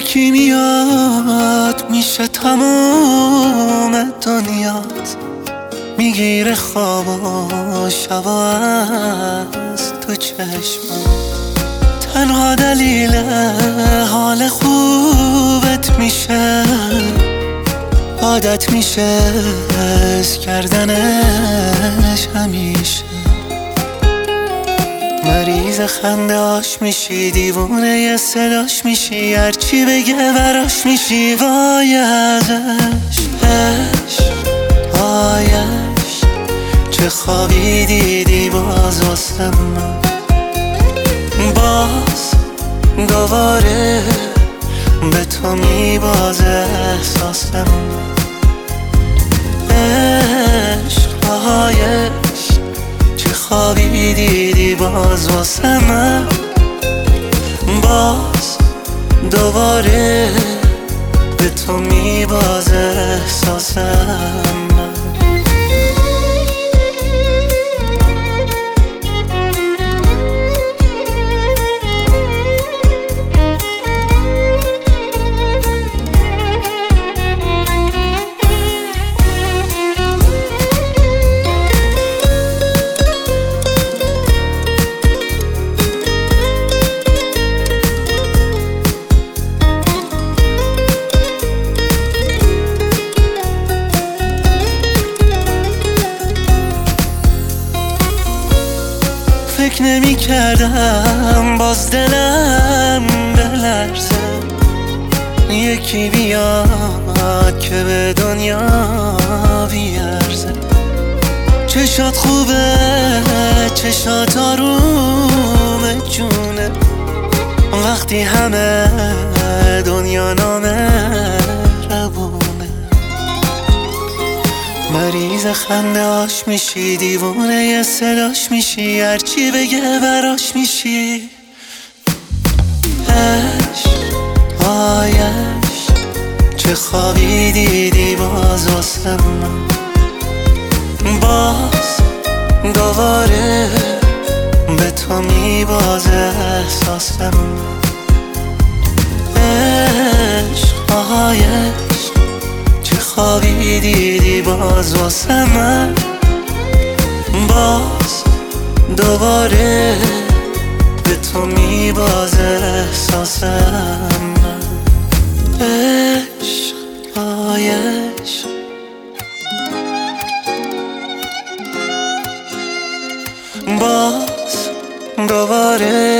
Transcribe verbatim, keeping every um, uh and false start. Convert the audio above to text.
یکی میاد میشه تموم دنیات، میگیره خواب و شبا از تو چشمات. تنها دلیل حال خوبت میشه عادت میشه حس کردنش همیشه. مریض خنده هاش میشی، دیوونه ی صداش میشی، هرچی بگه براش میشی. وای ازش عشق، وایش چه خوابی دیدی باز واسه من. باز دوباره به تو میبازه احساس من. عشق، وایش چه خوابی دیدی باز واسه من. باز دوباره به تو میبازه احساس من. فکر نمی کردم باز دلم بلرزه، یکی بیاد که به دنیا بیارزه. چشات خوبه، چشات آروم جونه، وقتی همه دنیا نامه ربونه. مریض خنده هاش میشی، دیوونه ی صداش میشی، هرچی بگه براش میشی. عشق، وایش چه خوابی دیدی باز واسه من. باز دوباره به تو میبازه احساس من. عشق، وایش چه خوابی دیدی باز واسه من. باز دوباره به تو میبازه احساس من. عشق، وایش باز دوباره